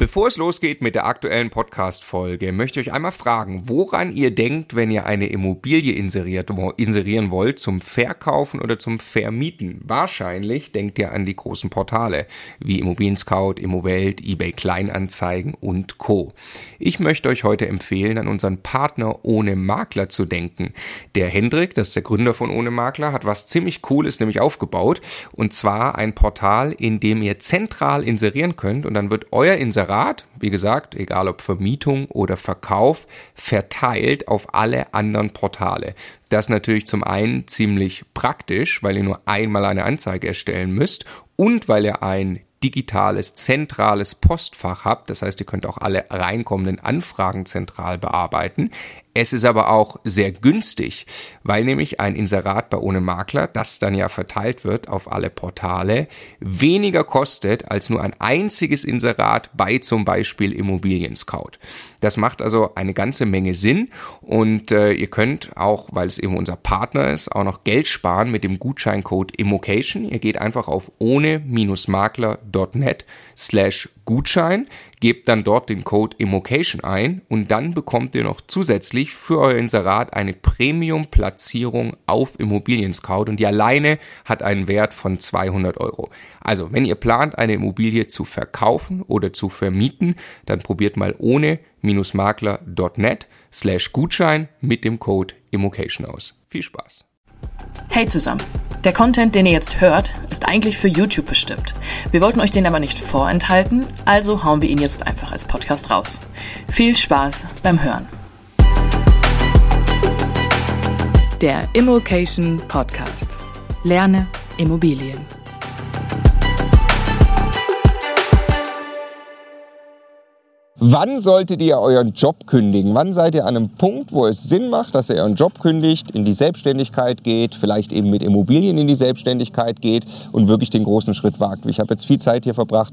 Bevor es losgeht mit der aktuellen Podcast-Folge, möchte ich euch einmal fragen, woran ihr denkt, wenn ihr eine Immobilie inserieren wollt, zum Verkaufen oder zum Vermieten. Wahrscheinlich denkt ihr an die großen Portale wie Immobilien Scout, Immowelt, eBay Kleinanzeigen und Co. Ich möchte euch heute empfehlen, an unseren Partner Ohne Makler zu denken. Der Hendrik, das ist der Gründer von Ohne Makler, hat was ziemlich Cooles nämlich aufgebaut, und zwar ein Portal, in dem ihr zentral inserieren könnt, und dann wird euer Inserat, wie gesagt, egal ob Vermietung oder Verkauf, verteilt auf alle anderen Portale. Das ist natürlich zum einen ziemlich praktisch, weil ihr nur einmal eine Anzeige erstellen müsst und weil ihr ein digitales, zentrales Postfach habt. Das heißt, ihr könnt auch alle reinkommenden Anfragen zentral bearbeiten. Es ist aber auch sehr günstig, weil nämlich ein Inserat bei Ohne Makler, das dann ja verteilt wird auf alle Portale, weniger kostet als nur ein einziges Inserat bei zum Beispiel Immobilien Scout. Das macht also eine ganze Menge Sinn, und ihr könnt auch, weil es eben unser Partner ist, auch noch Geld sparen mit dem Gutscheincode IMMOCATION. Ihr geht einfach auf ohne-makler.net/Gutschein, gebt dann dort den Code IMMOCATION ein und dann bekommt ihr noch zusätzlich für euer Inserat eine Premium-Platzierung auf Immobilien Scout, und die alleine hat einen Wert von 200 Euro. Also, wenn ihr plant, eine Immobilie zu verkaufen oder zu vermieten, dann probiert mal ohne-makler.net/Gutschein mit dem Code IMMOCATION aus. Viel Spaß! Hey zusammen! Der Content, den ihr jetzt hört, ist eigentlich für YouTube bestimmt. Wir wollten euch den aber nicht vorenthalten, also hauen wir ihn jetzt einfach als Podcast raus. Viel Spaß beim Hören! Der IMMOCATION Podcast. Lerne Immobilien. Wann solltet ihr euren Job kündigen? Wann seid ihr an einem Punkt, wo es Sinn macht, dass ihr euren Job kündigt, in die Selbstständigkeit geht, vielleicht eben mit Immobilien in die Selbstständigkeit geht und wirklich den großen Schritt wagt? Ich habe jetzt viel Zeit hier verbracht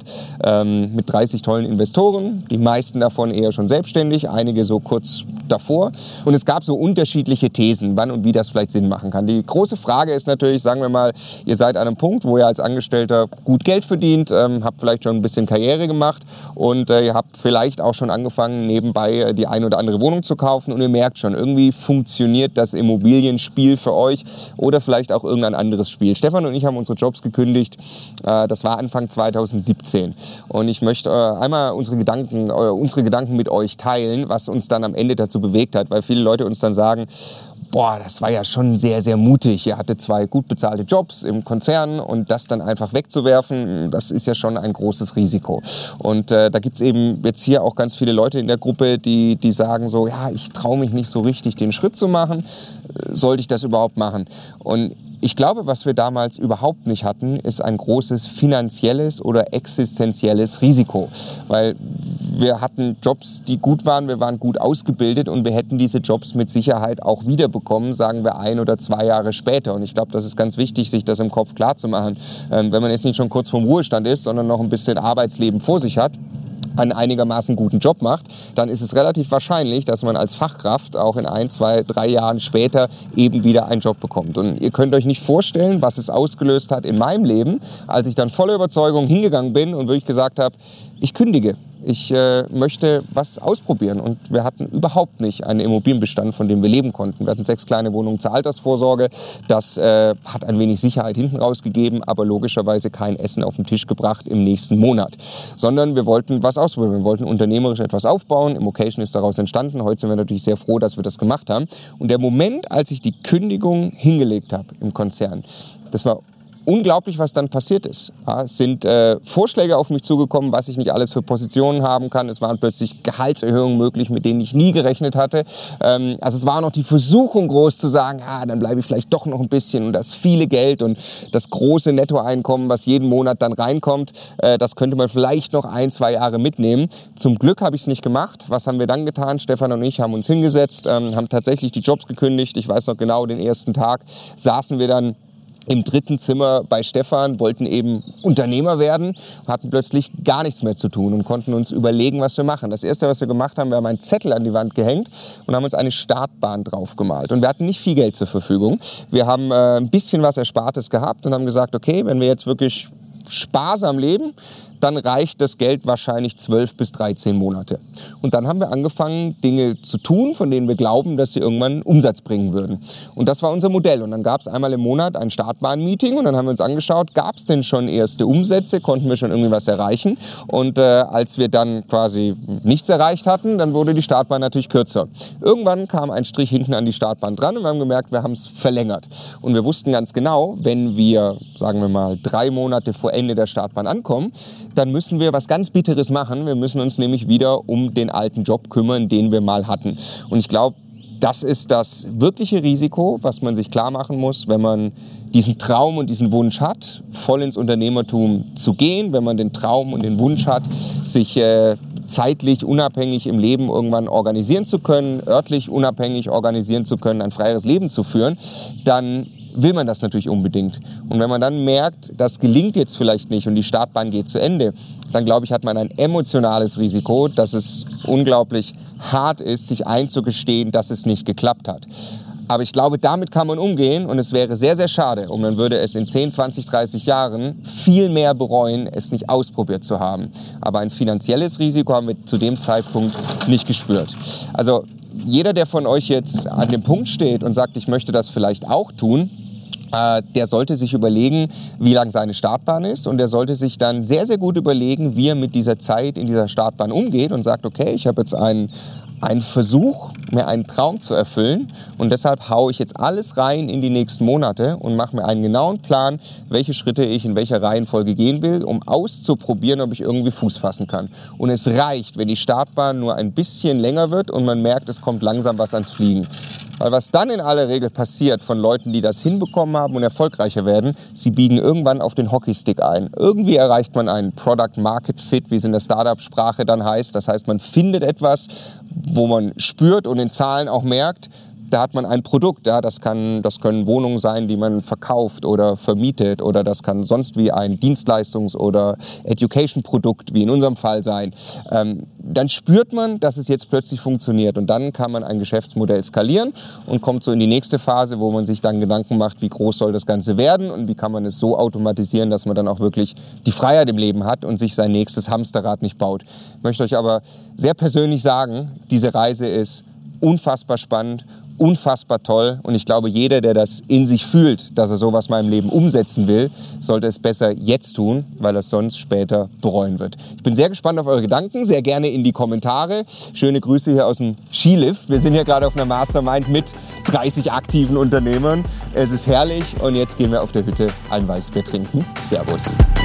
mit 30 tollen Investoren, die meisten davon eher schon selbstständig, einige so kurz davor. Und es gab so unterschiedliche Thesen, wann und wie das vielleicht Sinn machen kann. Die große Frage ist natürlich, sagen wir mal, ihr seid an einem Punkt, wo ihr als Angestellter gut Geld verdient, habt vielleicht schon ein bisschen Karriere gemacht und ihr habt vielleicht auch schon angefangen, nebenbei die ein oder andere Wohnung zu kaufen, und ihr merkt schon, irgendwie funktioniert das Immobilienspiel für euch oder vielleicht auch irgendein anderes Spiel. Stefan und ich haben unsere Jobs gekündigt, das war Anfang 2017, und ich möchte einmal unsere Gedanken mit euch teilen, was uns dann am Ende dazu bewegt hat, weil viele Leute uns dann sagen: Boah, das war ja schon sehr, sehr mutig. Ihr hattet 2 gut bezahlte Jobs im Konzern, und das dann einfach wegzuwerfen, das ist ja schon ein großes Risiko. Und da gibt's eben jetzt hier auch ganz viele Leute in der Gruppe, die sagen so: Ja, ich traue mich nicht so richtig, den Schritt zu machen. Sollte ich das überhaupt machen? Und ich glaube, was wir damals überhaupt nicht hatten, ist ein großes finanzielles oder existenzielles Risiko. Weil wir hatten Jobs, die gut waren, wir waren gut ausgebildet, und wir hätten diese Jobs mit Sicherheit auch wiederbekommen, sagen wir 1 oder 2 Jahre später. Und ich glaube, das ist ganz wichtig, sich das im Kopf klar zu machen. Wenn man jetzt nicht schon kurz vorm Ruhestand ist, sondern noch ein bisschen Arbeitsleben vor sich hat, einen einigermaßen guten Job macht, dann ist es relativ wahrscheinlich, dass man als Fachkraft auch in 1, 2, 3 Jahren später eben wieder einen Job bekommt. Und ihr könnt euch nicht vorstellen, was es ausgelöst hat in meinem Leben, als ich dann voller Überzeugung hingegangen bin und wirklich gesagt habe: Ich kündige. Ich möchte was ausprobieren. Und wir hatten überhaupt nicht einen Immobilienbestand, von dem wir leben konnten. Wir hatten 6 kleine Wohnungen zur Altersvorsorge. Das hat ein wenig Sicherheit hinten rausgegeben, aber logischerweise kein Essen auf den Tisch gebracht im nächsten Monat. Sondern wir wollten was ausprobieren. Wir wollten unternehmerisch etwas aufbauen. IMMOCATION ist daraus entstanden. Heute sind wir natürlich sehr froh, dass wir das gemacht haben. Und der Moment, als ich die Kündigung hingelegt habe im Konzern, das war unglaublich, was dann passiert ist. Ja, es sind Vorschläge auf mich zugekommen, was ich nicht alles für Positionen haben kann. Es waren plötzlich Gehaltserhöhungen möglich, mit denen ich nie gerechnet hatte. Also es war noch die Versuchung groß zu sagen, dann bleibe ich vielleicht doch noch ein bisschen, und das viele Geld und das große Nettoeinkommen, was jeden Monat dann reinkommt, das könnte man vielleicht noch 1, 2 Jahre mitnehmen. Zum Glück habe ich es nicht gemacht. Was haben wir dann getan? Stefan und ich haben uns hingesetzt, haben tatsächlich die Jobs gekündigt. Ich weiß noch genau, den ersten Tag saßen wir dann im 3. Zimmer bei Stefan, wollten eben Unternehmer werden, hatten plötzlich gar nichts mehr zu tun und konnten uns überlegen, was wir machen. Das Erste, was wir gemacht haben, wir haben einen Zettel an die Wand gehängt und haben uns eine Startbahn drauf gemalt. Und wir hatten nicht viel Geld zur Verfügung. Wir haben ein bisschen was Erspartes gehabt und haben gesagt, okay, wenn wir jetzt wirklich sparsam leben, dann reicht das Geld wahrscheinlich 12 bis 13 Monate. Und dann haben wir angefangen, Dinge zu tun, von denen wir glauben, dass sie irgendwann Umsatz bringen würden. Und das war unser Modell. Und dann gab es einmal im Monat ein Startbahn-Meeting und dann haben wir uns angeschaut, gab es denn schon erste Umsätze, konnten wir schon irgendwie was erreichen. Und als wir dann quasi nichts erreicht hatten, dann wurde die Startbahn natürlich kürzer. Irgendwann kam ein Strich hinten an die Startbahn dran und wir haben gemerkt, wir haben es verlängert. Und wir wussten ganz genau, wenn wir, sagen wir mal, 3 Monate vor Ende der Startbahn ankommen, dann müssen wir was ganz Bitteres machen. Wir müssen uns nämlich wieder um den alten Job kümmern, den wir mal hatten. Und ich glaube, das ist das wirkliche Risiko, was man sich klar machen muss, wenn man diesen Traum und diesen Wunsch hat, voll ins Unternehmertum zu gehen, wenn man den Traum und den Wunsch hat, sich zeitlich unabhängig im Leben irgendwann organisieren zu können, örtlich unabhängig organisieren zu können, ein freieres Leben zu führen, dann will man das natürlich unbedingt. Und wenn man dann merkt, das gelingt jetzt vielleicht nicht und die Startbahn geht zu Ende, dann glaube ich, hat man ein emotionales Risiko, dass es unglaublich hart ist, sich einzugestehen, dass es nicht geklappt hat. Aber ich glaube, damit kann man umgehen und es wäre sehr, sehr schade und man würde es in 10, 20, 30 Jahren viel mehr bereuen, es nicht ausprobiert zu haben. Aber ein finanzielles Risiko haben wir zu dem Zeitpunkt nicht gespürt. Also jeder, der von euch jetzt an dem Punkt steht und sagt, ich möchte das vielleicht auch tun, der sollte sich überlegen, wie lang seine Startbahn ist und der sollte sich dann sehr, sehr gut überlegen, wie er mit dieser Zeit in dieser Startbahn umgeht und sagt, okay, ich habe jetzt einen Versuch, mir einen Traum zu erfüllen und deshalb haue ich jetzt alles rein in die nächsten Monate und mache mir einen genauen Plan, welche Schritte ich in welcher Reihenfolge gehen will, um auszuprobieren, ob ich irgendwie Fuß fassen kann. Und es reicht, wenn die Startbahn nur ein bisschen länger wird und man merkt, es kommt langsam was ans Fliegen. Weil was dann in aller Regel passiert von Leuten, die das hinbekommen haben und erfolgreicher werden, sie biegen irgendwann auf den Hockeystick ein. Irgendwie erreicht man einen Product Market Fit, wie es in der Startup-Sprache dann heißt. Das heißt, man findet etwas, wo man spürt und in Zahlen auch merkt, da hat man ein Produkt, ja, das können Wohnungen sein, die man verkauft oder vermietet oder das kann sonst wie ein Dienstleistungs- oder Education-Produkt, wie in unserem Fall sein. Dann spürt man, dass es jetzt plötzlich funktioniert und dann kann man ein Geschäftsmodell skalieren und kommt so in die nächste Phase, wo man sich dann Gedanken macht, wie groß soll das Ganze werden und wie kann man es so automatisieren, dass man dann auch wirklich die Freiheit im Leben hat und sich sein nächstes Hamsterrad nicht baut. Ich möchte euch aber sehr persönlich sagen, diese Reise ist unfassbar spannend, unfassbar toll und ich glaube, jeder, der das in sich fühlt, dass er sowas mal im Leben umsetzen will, sollte es besser jetzt tun, weil er es sonst später bereuen wird. Ich bin sehr gespannt auf eure Gedanken, sehr gerne in die Kommentare. Schöne Grüße hier aus dem Skilift. Wir sind hier gerade auf einer Mastermind mit 30 aktiven Unternehmern. Es ist herrlich und jetzt gehen wir auf der Hütte ein Weißbier trinken. Servus.